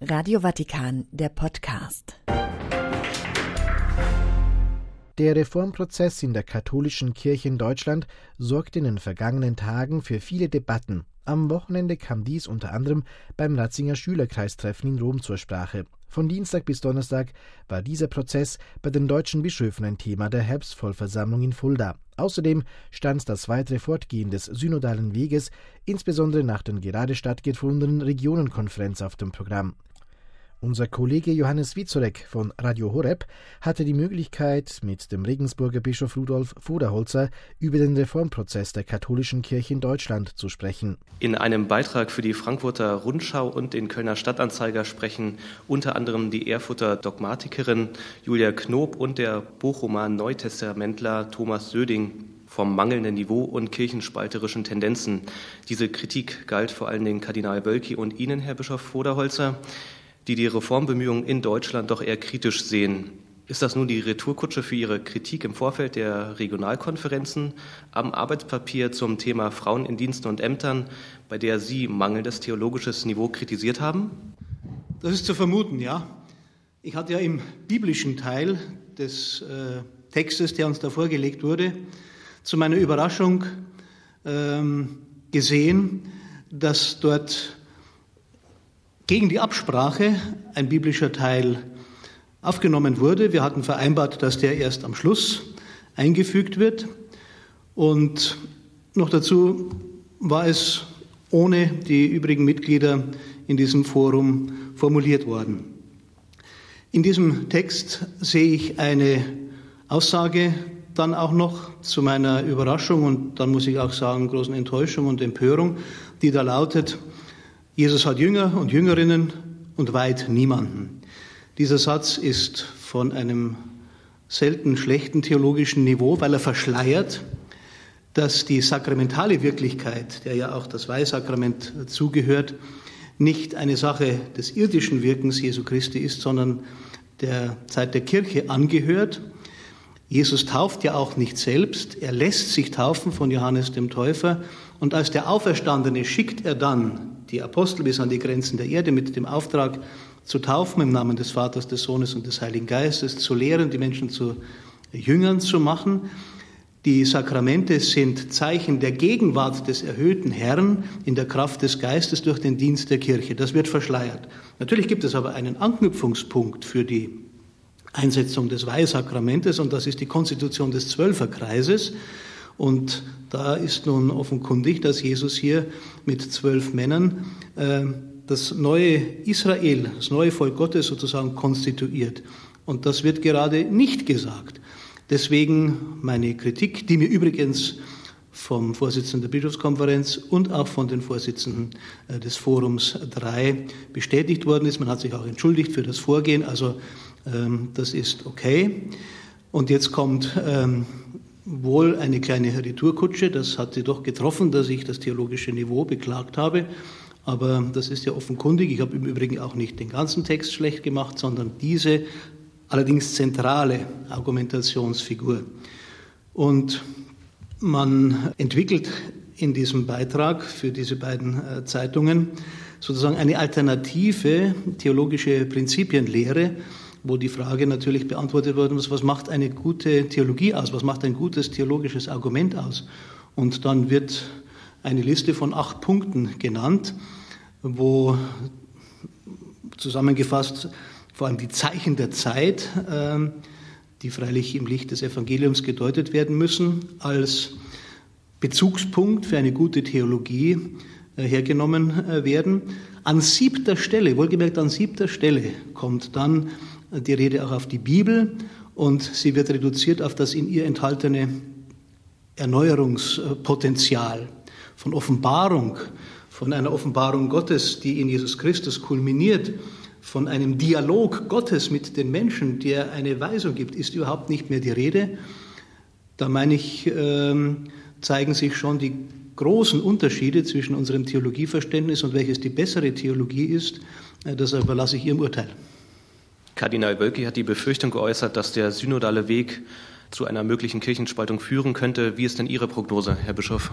Radio Vatikan, der Podcast. Der Reformprozess in der katholischen Kirche in Deutschland sorgte in den vergangenen Tagen für viele Debatten. Am Wochenende kam dies unter anderem beim Ratzinger Schülerkreistreffen in Rom zur Sprache. Von Dienstag bis Donnerstag war dieser Prozess bei den deutschen Bischöfen ein Thema der Herbstvollversammlung in Fulda. Außerdem stand das weitere Fortgehen des synodalen Weges, insbesondere nach der gerade stattgefundenen Regionenkonferenz, auf dem Programm. Unser Kollege Johannes Wieczorek von Radio Horeb hatte die Möglichkeit, mit dem Regensburger Bischof Rudolf Voderholzer über den Reformprozess der katholischen Kirche in Deutschland zu sprechen. In einem Beitrag für die Frankfurter Rundschau und den Kölner Stadtanzeiger sprechen unter anderem die Erfurter Dogmatikerin Julia Knoop und der Bochumer Neutestamentler Thomas Söding vom mangelnden Niveau und kirchenspalterischen Tendenzen. Diese Kritik galt vor allen Dingen Kardinal Wölki und Ihnen, Herr Bischof Voderholzer, die Reformbemühungen in Deutschland doch eher kritisch sehen. Ist das nun die Retourkutsche für Ihre Kritik im Vorfeld der Regionalkonferenzen am Arbeitspapier zum Thema Frauen in Diensten und Ämtern, bei der Sie mangelndes theologisches Niveau kritisiert haben? Das ist zu vermuten, ja. Ich hatte ja im biblischen Teil des Textes, der uns da vorgelegt wurde, zu meiner Überraschung gesehen, dass dort gegen die Absprache ein biblischer Teil aufgenommen wurde. Wir hatten vereinbart, dass der erst am Schluss eingefügt wird. Und noch dazu war es ohne die übrigen Mitglieder in diesem Forum formuliert worden. In diesem Text sehe ich eine Aussage dann auch noch zu meiner Überraschung und dann muss ich auch sagen, großen Enttäuschung und Empörung, die da lautet: Jesus hat Jünger und Jüngerinnen und weiht niemanden. Dieser Satz ist von einem selten schlechten theologischen Niveau, weil er verschleiert, dass die sakramentale Wirklichkeit, der ja auch das Weihsakrament zugehört, nicht eine Sache des irdischen Wirkens Jesu Christi ist, sondern der Zeit der Kirche angehört. Jesus tauft ja auch nicht selbst, er lässt sich taufen von Johannes dem Täufer und als der Auferstandene schickt er dann die Apostel bis an die Grenzen der Erde mit dem Auftrag zu taufen im Namen des Vaters, des Sohnes und des Heiligen Geistes, zu lehren, die Menschen zu Jüngern zu machen. Die Sakramente sind Zeichen der Gegenwart des erhöhten Herrn in der Kraft des Geistes durch den Dienst der Kirche. Das wird verschleiert. Natürlich gibt es aber einen Anknüpfungspunkt für die Einsetzung des Weihsakramentes und das ist die Konstitution des Zwölferkreises. Und da ist nun offenkundig, dass Jesus hier mit 12 Männern das neue Israel, das neue Volk Gottes sozusagen konstituiert. Und das wird gerade nicht gesagt. Deswegen meine Kritik, die mir übrigens vom Vorsitzenden der Bischofskonferenz und auch von den Vorsitzenden des Forums 3 bestätigt worden ist. Man hat sich auch entschuldigt für das Vorgehen, also das ist okay. Und jetzt kommt wohl eine kleine Retourkutsche, das hat sie doch getroffen, dass ich das theologische Niveau beklagt habe, aber das ist ja offenkundig. Ich habe im Übrigen auch nicht den ganzen Text schlecht gemacht, sondern diese allerdings zentrale Argumentationsfigur. Und man entwickelt in diesem Beitrag für diese beiden Zeitungen sozusagen eine alternative theologische Prinzipienlehre, wo die Frage natürlich beantwortet worden ist, was macht eine gute Theologie aus, was macht ein gutes theologisches Argument aus? Und dann wird eine Liste von 8 Punkten genannt, wo zusammengefasst vor allem die Zeichen der Zeit, die freilich im Licht des Evangeliums gedeutet werden müssen, als Bezugspunkt für eine gute Theologie hergenommen werden. An 7. Stelle, wohlgemerkt an 7. Stelle, kommt dann die Rede auch auf die Bibel und sie wird reduziert auf das in ihr enthaltene Erneuerungspotenzial von Offenbarung, von einer Offenbarung Gottes, die in Jesus Christus kulminiert, von einem Dialog Gottes mit den Menschen, der eine Weisung gibt, ist überhaupt nicht mehr die Rede. Da meine ich, zeigen sich schon die großen Unterschiede zwischen unserem Theologieverständnis und welches die bessere Theologie ist. Das überlasse ich Ihrem Urteil. Kardinal Wölki hat die Befürchtung geäußert, dass der synodale Weg zu einer möglichen Kirchenspaltung führen könnte. Wie ist denn Ihre Prognose, Herr Bischof?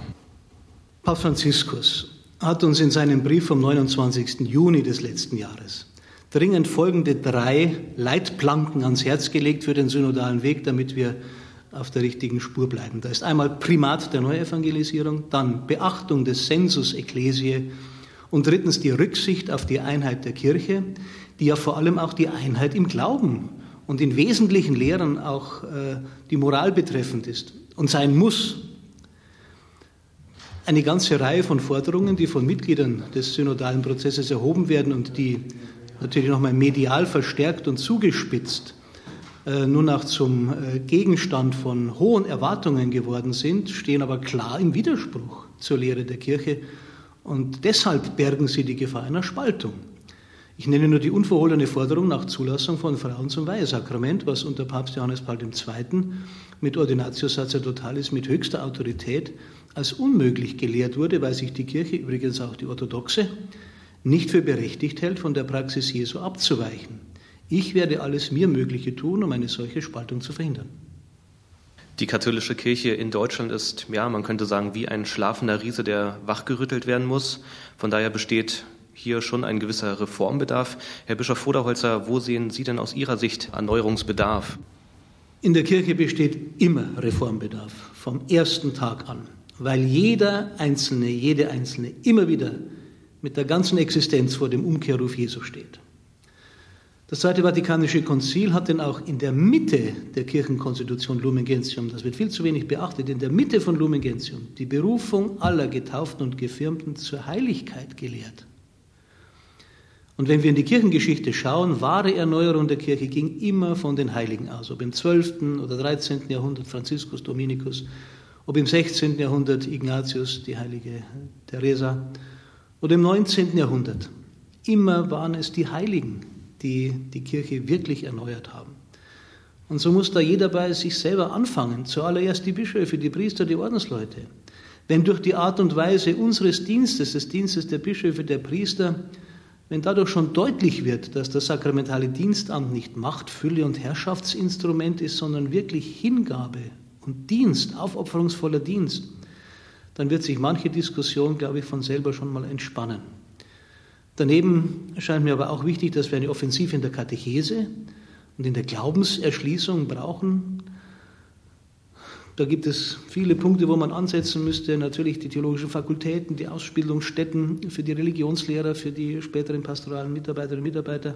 Papst Franziskus hat uns in seinem Brief vom 29. Juni des letzten Jahres dringend folgende 3 Leitplanken ans Herz gelegt für den synodalen Weg, damit wir auf der richtigen Spur bleiben. Da ist einmal Primat der Neuevangelisierung, dann Beachtung des Sensus Ecclesiae und drittens die Rücksicht auf die Einheit der Kirche, die ja vor allem auch die Einheit im Glauben und in wesentlichen Lehren auch die Moral betreffend ist und sein muss. Eine ganze Reihe von Forderungen, die von Mitgliedern des synodalen Prozesses erhoben werden und die natürlich nochmal medial verstärkt und zugespitzt nun auch zum Gegenstand von hohen Erwartungen geworden sind, stehen aber klar im Widerspruch zur Lehre der Kirche und deshalb bergen sie die Gefahr einer Spaltung. Ich nenne nur die unverhohlene Forderung nach Zulassung von Frauen zum Weihesakrament, was unter Papst Johannes Paul II. Mit Ordinatio Sacerdotalis mit höchster Autorität als unmöglich gelehrt wurde, weil sich die Kirche, übrigens auch die orthodoxe, nicht für berechtigt hält, von der Praxis Jesu abzuweichen. Ich werde alles mir Mögliche tun, um eine solche Spaltung zu verhindern. Die katholische Kirche in Deutschland ist, ja, man könnte sagen, wie ein schlafender Riese, der wachgerüttelt werden muss. Von daher besteht hier schon ein gewisser Reformbedarf. Herr Bischof Voderholzer, wo sehen Sie denn aus Ihrer Sicht Erneuerungsbedarf? In der Kirche besteht immer Reformbedarf, vom ersten Tag an, weil jeder Einzelne, jede Einzelne immer wieder mit der ganzen Existenz vor dem Umkehrruf Jesu steht. Das Zweite Vatikanische Konzil hat denn auch in der Mitte der Kirchenkonstitution Lumen Gentium, das wird viel zu wenig beachtet, in der Mitte von Lumen Gentium die Berufung aller Getauften und Gefirmten zur Heiligkeit gelehrt. Und wenn wir in die Kirchengeschichte schauen, wahre Erneuerung der Kirche ging immer von den Heiligen aus, ob im 12. oder 13. Jahrhundert Franziskus Dominikus, ob im 16. Jahrhundert Ignatius, die heilige Teresa, oder im 19. Jahrhundert. Immer waren es die Heiligen, die die Kirche wirklich erneuert haben. Und so muss da jeder bei sich selber anfangen, zuallererst die Bischöfe, die Priester, die Ordensleute. Wenn durch die Art und Weise unseres Dienstes, des Dienstes der Bischöfe, der Priester, wenn dadurch schon deutlich wird, dass das sakramentale Dienstamt nicht Macht, Fülle und Herrschaftsinstrument ist, sondern wirklich Hingabe und Dienst, aufopferungsvoller Dienst, dann wird sich manche Diskussion, glaube ich, von selber schon mal entspannen. Daneben scheint mir aber auch wichtig, dass wir eine Offensive in der Katechese und in der Glaubenserschließung brauchen. Da gibt es viele Punkte, wo man ansetzen müsste. Natürlich die theologischen Fakultäten, die Ausbildungsstätten für die Religionslehrer, für die späteren pastoralen Mitarbeiterinnen und Mitarbeiter,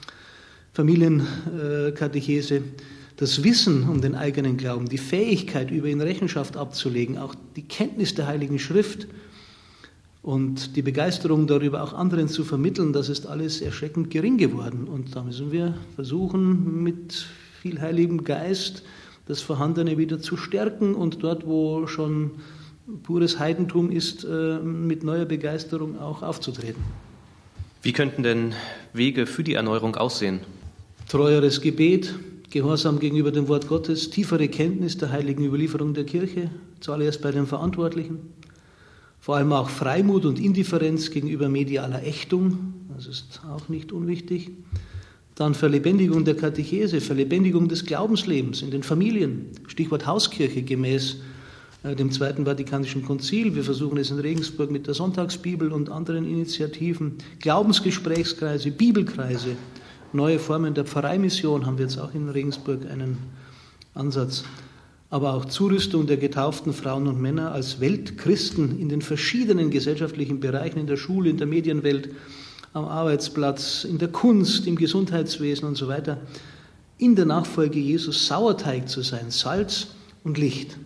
Familienkatechese, das Wissen um den eigenen Glauben, die Fähigkeit, über ihn Rechenschaft abzulegen, auch die Kenntnis der Heiligen Schrift und die Begeisterung darüber, auch anderen zu vermitteln, das ist alles erschreckend gering geworden. Und da müssen wir versuchen, mit viel Heiligem Geist das Vorhandene wieder zu stärken und dort, wo schon pures Heidentum ist, mit neuer Begeisterung auch aufzutreten. Wie könnten denn Wege für die Erneuerung aussehen? Treueres Gebet, Gehorsam gegenüber dem Wort Gottes, tiefere Kenntnis der heiligen Überlieferung der Kirche, zuallererst bei den Verantwortlichen. Vor allem auch Freimut und Indifferenz gegenüber medialer Ächtung, das ist auch nicht unwichtig. Dann Verlebendigung der Katechese, Verlebendigung des Glaubenslebens in den Familien, Stichwort Hauskirche gemäß dem Zweiten Vatikanischen Konzil. Wir versuchen es in Regensburg mit der Sonntagsbibel und anderen Initiativen. Glaubensgesprächskreise, Bibelkreise, neue Formen der Pfarreimission haben wir jetzt auch in Regensburg einen Ansatz. Aber auch Zurüstung der getauften Frauen und Männer als Weltchristen in den verschiedenen gesellschaftlichen Bereichen, in der Schule, in der Medienwelt, am Arbeitsplatz, in der Kunst, im Gesundheitswesen und so weiter, in der Nachfolge Jesus Sauerteig zu sein, Salz und Licht.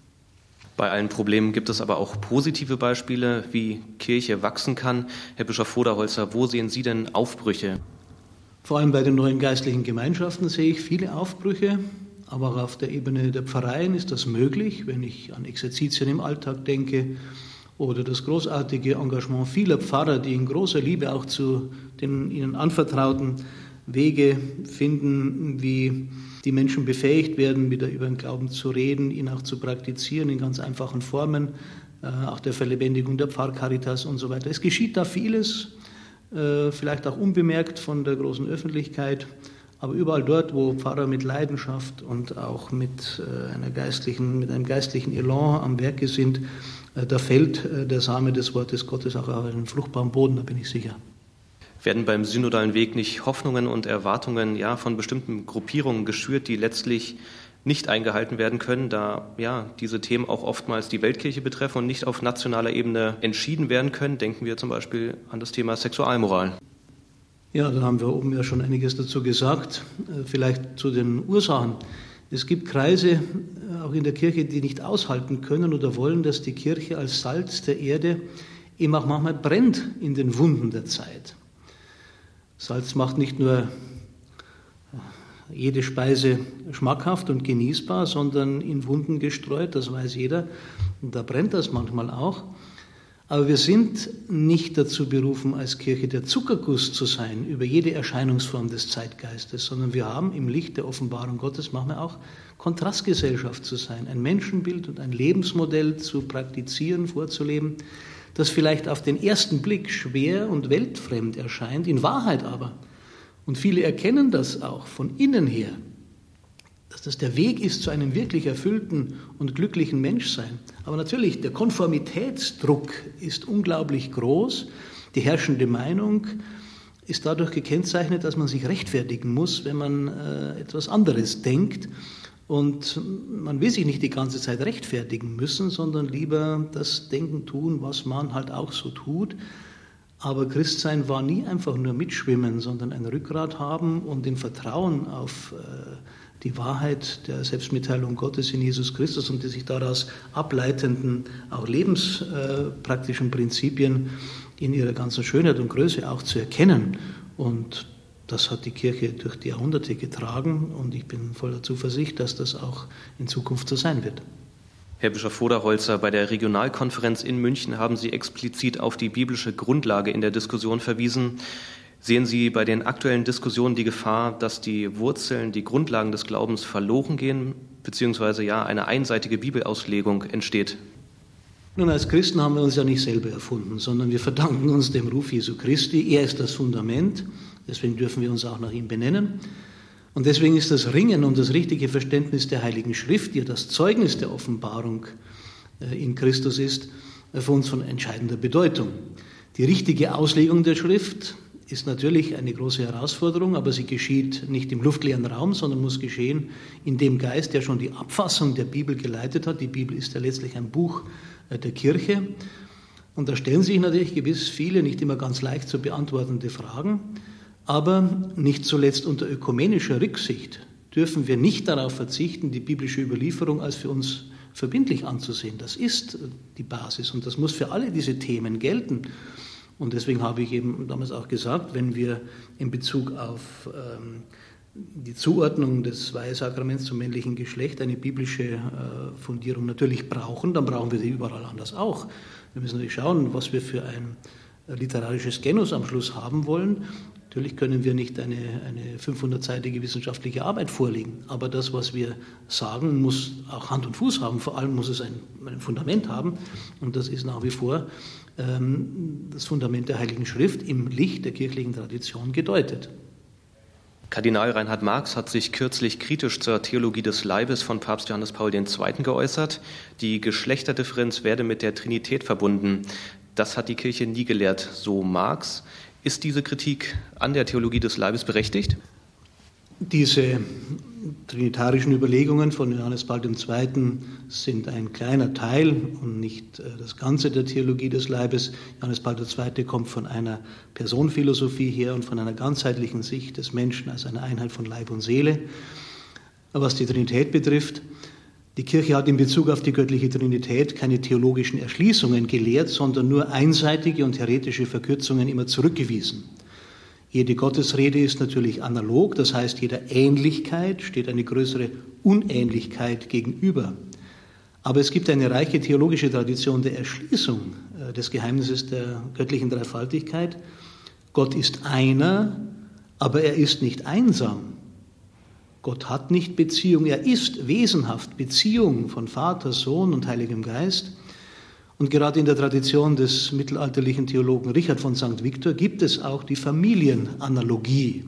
Bei allen Problemen gibt es aber auch positive Beispiele, wie Kirche wachsen kann. Herr Bischof Voderholzer, wo sehen Sie denn Aufbrüche? Vor allem bei den neuen geistlichen Gemeinschaften sehe ich viele Aufbrüche. Aber auch auf der Ebene der Pfarreien ist das möglich, wenn ich an Exerzitien im Alltag denke oder das großartige Engagement vieler Pfarrer, die in großer Liebe auch zu den ihnen anvertrauten Wege finden, wie die Menschen befähigt werden, wieder über den Glauben zu reden, ihn auch zu praktizieren in ganz einfachen Formen, auch der Verlebendigung der Pfarrcaritas und so weiter. Es geschieht da vieles, vielleicht auch unbemerkt von der großen Öffentlichkeit. Aber überall dort, wo Pfarrer mit Leidenschaft und auch mit einem geistlichen Elan am Werke sind, da fällt der Same des Wortes Gottes auch auf einen fruchtbaren Boden, da bin ich sicher. Werden beim synodalen Weg nicht Hoffnungen und Erwartungen von bestimmten Gruppierungen geschürt, die letztlich nicht eingehalten werden können, da diese Themen auch oftmals die Weltkirche betreffen und nicht auf nationaler Ebene entschieden werden können? Denken wir zum Beispiel an das Thema Sexualmoral. Ja, da haben wir oben ja schon einiges dazu gesagt. Vielleicht zu den Ursachen. Es gibt Kreise, auch in der Kirche, die nicht aushalten können oder wollen, dass die Kirche als Salz der Erde eben auch manchmal brennt in den Wunden der Zeit. Salz macht nicht nur jede Speise schmackhaft und genießbar, sondern in Wunden gestreut, das weiß jeder. Und da brennt das manchmal auch. Aber wir sind nicht dazu berufen, als Kirche der Zuckerguss zu sein über jede Erscheinungsform des Zeitgeistes, sondern wir haben im Licht der Offenbarung Gottes manchmal auch Kontrastgesellschaft zu sein, ein Menschenbild und ein Lebensmodell zu praktizieren, vorzuleben, das vielleicht auf den ersten Blick schwer und weltfremd erscheint, in Wahrheit aber. Und viele erkennen das auch von innen her, dass das der Weg ist zu einem wirklich erfüllten und glücklichen Menschsein. Aber natürlich, der Konformitätsdruck ist unglaublich groß. Die herrschende Meinung ist dadurch gekennzeichnet, dass man sich rechtfertigen muss, wenn man etwas anderes denkt. Und man will sich nicht die ganze Zeit rechtfertigen müssen, sondern lieber das Denken tun, was man halt auch so tut. Aber Christsein war nie einfach nur mitschwimmen, sondern ein Rückgrat haben und im Vertrauen auf die Wahrheit der Selbstmitteilung Gottes in Jesus Christus und die sich daraus ableitenden, auch lebenspraktischen Prinzipien in ihrer ganzen Schönheit und Größe auch zu erkennen. Und das hat die Kirche durch die Jahrhunderte getragen und ich bin voller Zuversicht, dass das auch in Zukunft so sein wird. Herr Bischof Voderholzer, bei der Regionalkonferenz in München haben Sie explizit auf die biblische Grundlage in der Diskussion verwiesen. Sehen Sie bei den aktuellen Diskussionen die Gefahr, dass die Wurzeln, die Grundlagen des Glaubens verloren gehen, beziehungsweise eine einseitige Bibelauslegung entsteht? Nun, als Christen haben wir uns ja nicht selber erfunden, sondern wir verdanken uns dem Ruf Jesu Christi. Er ist das Fundament, deswegen dürfen wir uns auch nach ihm benennen. Und deswegen ist das Ringen um das richtige Verständnis der Heiligen Schrift, die ja das Zeugnis der Offenbarung in Christus ist, für uns von entscheidender Bedeutung. Die richtige Auslegung der Schrift ist natürlich eine große Herausforderung, aber sie geschieht nicht im luftleeren Raum, sondern muss geschehen in dem Geist, der schon die Abfassung der Bibel geleitet hat. Die Bibel ist ja letztlich ein Buch der Kirche. Und da stellen sich natürlich gewiss viele, nicht immer ganz leicht zu beantwortende Fragen. Aber nicht zuletzt unter ökumenischer Rücksicht dürfen wir nicht darauf verzichten, die biblische Überlieferung als für uns verbindlich anzusehen. Das ist die Basis und das muss für alle diese Themen gelten. Und deswegen habe ich eben damals auch gesagt, wenn wir in Bezug auf die Zuordnung des Weihesakraments zum männlichen Geschlecht eine biblische Fundierung natürlich brauchen, dann brauchen wir sie überall anders auch. Wir müssen natürlich schauen, was wir für ein literarisches Genus am Schluss haben wollen. Natürlich können wir nicht eine 500-seitige wissenschaftliche Arbeit vorlegen, aber das, was wir sagen, muss auch Hand und Fuß haben. Vor allem muss es ein Fundament haben und das ist nach wie vor das Fundament der Heiligen Schrift im Licht der kirchlichen Tradition gedeutet. Kardinal Reinhard Marx hat sich kürzlich kritisch zur Theologie des Leibes von Papst Johannes Paul II. Geäußert. Die Geschlechterdifferenz werde mit der Trinität verbunden. Das hat die Kirche nie gelehrt, so Marx. Ist diese Kritik an der Theologie des Leibes berechtigt? Diese trinitarischen Überlegungen von Johannes Paul II. Sind ein kleiner Teil und nicht das Ganze der Theologie des Leibes. Johannes Paul II. Kommt von einer Personenphilosophie her und von einer ganzheitlichen Sicht des Menschen als eine Einheit von Leib und Seele. Aber was die Trinität betrifft, die Kirche hat in Bezug auf die göttliche Trinität keine theologischen Erschließungen gelehrt, sondern nur einseitige und heretische Verkürzungen immer zurückgewiesen. Jede Gottesrede ist natürlich analog, das heißt, jeder Ähnlichkeit steht eine größere Unähnlichkeit gegenüber. Aber es gibt eine reiche theologische Tradition der Erschließung des Geheimnisses der göttlichen Dreifaltigkeit. Gott ist einer, aber er ist nicht einsam. Gott hat nicht Beziehung, er ist wesenhaft Beziehung von Vater, Sohn und Heiligem Geist. Und gerade in der Tradition des mittelalterlichen Theologen Richard von St. Victor gibt es auch die Familienanalogie.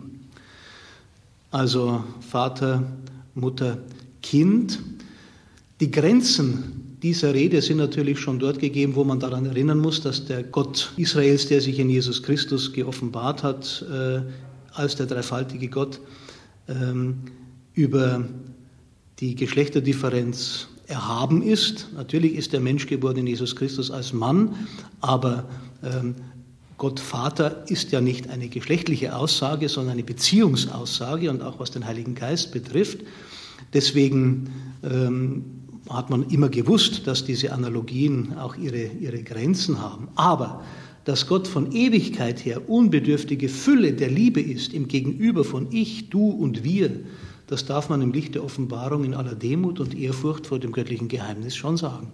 Also Vater, Mutter, Kind. Die Grenzen dieser Rede sind natürlich schon dort gegeben, wo man daran erinnern muss, dass der Gott Israels, der sich in Jesus Christus geoffenbart hat, als der dreifaltige Gott, über die Geschlechterdifferenz erhaben ist. Natürlich ist der Mensch geboren in Jesus Christus als Mann, aber Gott Vater ist ja nicht eine geschlechtliche Aussage, sondern eine Beziehungsaussage und auch was den Heiligen Geist betrifft. Deswegen hat man immer gewusst, dass diese Analogien auch ihre Grenzen haben. Aber dass Gott von Ewigkeit her unbedürftige Fülle der Liebe ist, im Gegenüber von ich, du und wir, das darf man im Licht der Offenbarung in aller Demut und Ehrfurcht vor dem göttlichen Geheimnis schon sagen.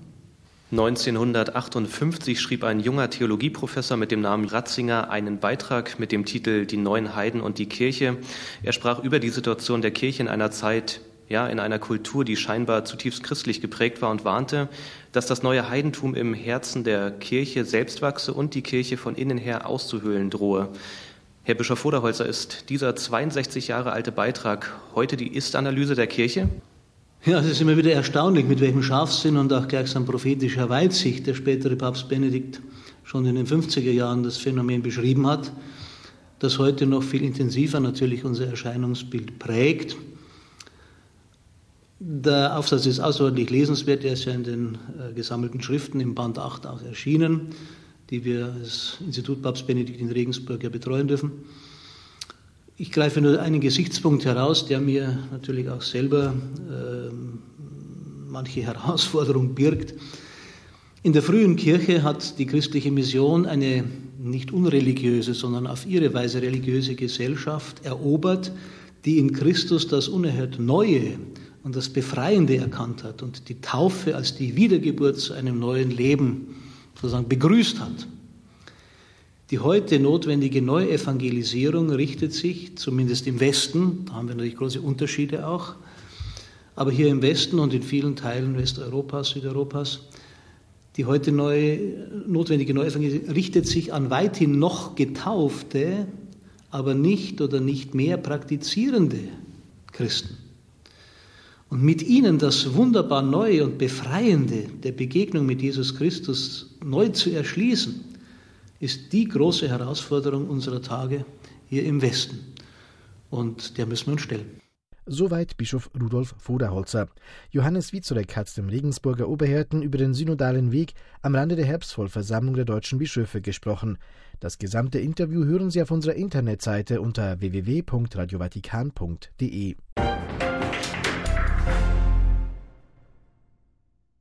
1958 schrieb ein junger Theologieprofessor mit dem Namen Ratzinger einen Beitrag mit dem Titel »Die neuen Heiden und die Kirche«. Er sprach über die Situation der Kirche in einer Zeit, in einer Kultur, die scheinbar zutiefst christlich geprägt war und warnte, dass das neue Heidentum im Herzen der Kirche selbst wachse und die Kirche von innen her auszuhöhlen drohe. Herr Bischof Voderholzer, ist dieser 62 Jahre alte Beitrag heute die Ist-Analyse der Kirche? Ja, es ist immer wieder erstaunlich, mit welchem Scharfsinn und auch gleichsam prophetischer Weitsicht der spätere Papst Benedikt schon in den 50er Jahren das Phänomen beschrieben hat, das heute noch viel intensiver natürlich unser Erscheinungsbild prägt. Der Aufsatz ist außerordentlich lesenswert, er ist ja in den gesammelten Schriften im Band 8 auch erschienen, die wir als Institut Papst Benedikt in Regensburg ja betreuen dürfen. Ich greife nur einen Gesichtspunkt heraus, der mir natürlich auch selber manche Herausforderung birgt. In der frühen Kirche hat die christliche Mission eine nicht unreligiöse, sondern auf ihre Weise religiöse Gesellschaft erobert, die in Christus das unerhört Neue und das Befreiende erkannt hat und die Taufe als die Wiedergeburt zu einem neuen Leben sozusagen begrüßt hat. Die heute notwendige Neuevangelisierung richtet sich, zumindest im Westen, da haben wir natürlich große Unterschiede auch, aber hier im Westen und in vielen Teilen Westeuropas, Südeuropas, die heute notwendige Neuevangelisierung richtet sich an weithin noch getaufte, aber nicht oder nicht mehr praktizierende Christen. Und mit ihnen das wunderbar Neue und Befreiende der Begegnung mit Jesus Christus neu zu erschließen, ist die große Herausforderung unserer Tage hier im Westen. Und der müssen wir uns stellen. Soweit Bischof Rudolf Voderholzer. Johannes Wieczorek hat dem Regensburger Oberhirten über den synodalen Weg am Rande der Herbstvollversammlung der deutschen Bischöfe gesprochen. Das gesamte Interview hören Sie auf unserer Internetseite unter www.radiovatikan.de.